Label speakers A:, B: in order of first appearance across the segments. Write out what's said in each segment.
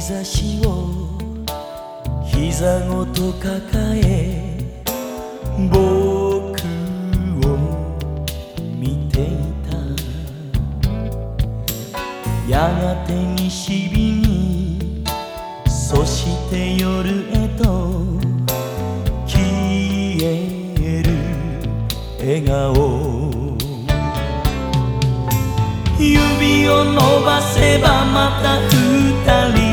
A: 差しを膝ごと抱え僕を見ていた。やがて西日にそして夜へと消える笑顔。指を伸ばせばまた二人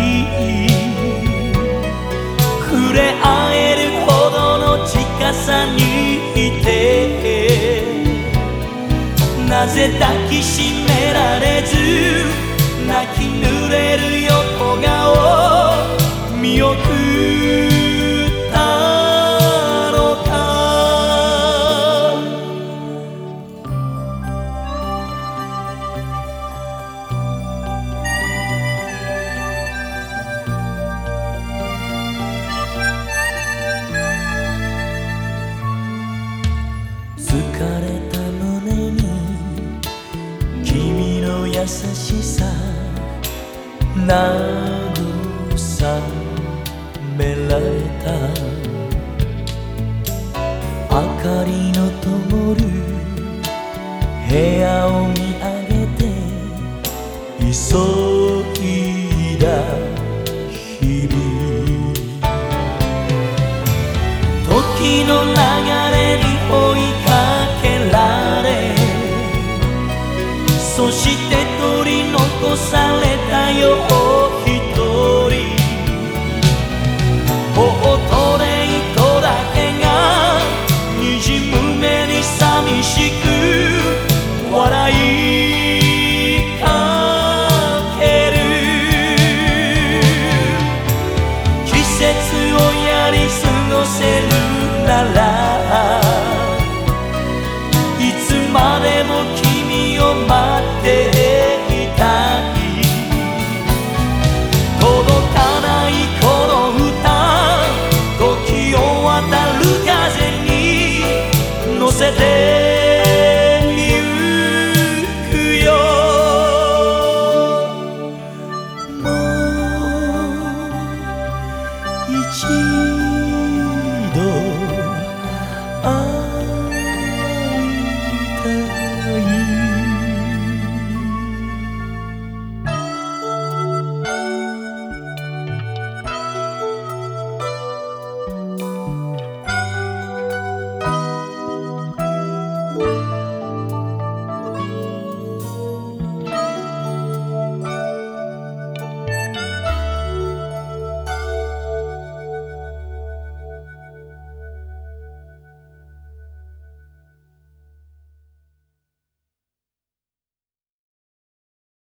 A: 触れ合えるほどの近さにいて、なぜ抱きしめられず泣き濡れる横顔見送ったのか。疲れた胸に君の優しさ慰められた。明かりの灯る部屋を見上げて急いだ日々、時の流れに追いかけられ、そして取り残されたよ一人。ポートレートだけが滲む目に寂しく笑いかける。季節をやり過ごせるならいつまでも